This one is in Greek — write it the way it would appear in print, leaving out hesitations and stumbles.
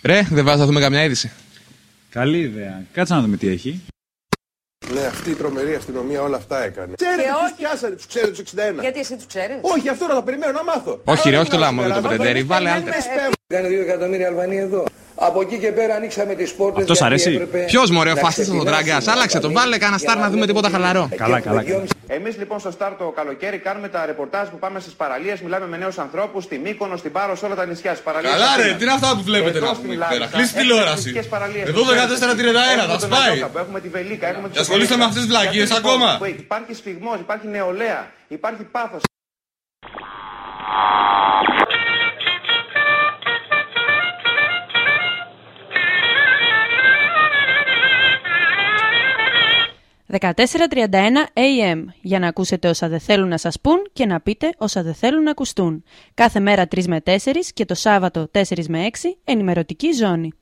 Ρε, δεν βάζω να δούμε καμιά είδηση. Καλή ιδέα. Κάτσε να δούμε τι έχει. Ναι, αυτή η τρομερή αστυνομία όλα αυτά έκανε. Ξέρετε τους πιάσανε, τους ξέρετε τους 61. Γιατί εσύ τους ξέρεις? Όχι, αυτό να το περιμένω να μάθω. Όχι ρε, όχι το λάμο, το πεντέρι, βάλε άλλη. Κάνε 2 εκατομμύρια Αλβανοί εδώ. Από εκεί και πέρα ανοίξαμε τις πόρτες. Αυτός αρέσει. Ποιος μωρέ, ο φαστής ο Τράγκας, άλλαξε το, βάλε κανένα στάρ να δούμε τίποτα χαλαρό. Καλά. Εμείς λοιπόν στο Στάρ το καλοκαίρι κάνουμε τα ρεπορτάζ που πάμε στις παραλίες, μιλάμε με νέους ανθρώπους, στη Μύκονο, στην Πάρο, σε όλα τα νησιά. Καλά ρε, τι είναι αυτά που βλέπετε να πούμε εκεί πέρα. Κλείσει τηλεόραση. Εδώ 14:31 θα σπάει. Έχουμε τη Βελίκα, έχουμε και ασχολείστε με αυτές τις βλακίες ακόμα. Υπάρχει σφιγμός, υπάρχει νεολαία, υπάρχει πάθος. AM, για να ακούσετε όσα δεν θέλουν να σας πούν και να πείτε όσα δεν θέλουν να ακουστούν. Κάθε μέρα 3 με 4 και το Σάββατο 4 με 6, ενημερωτική ζώνη.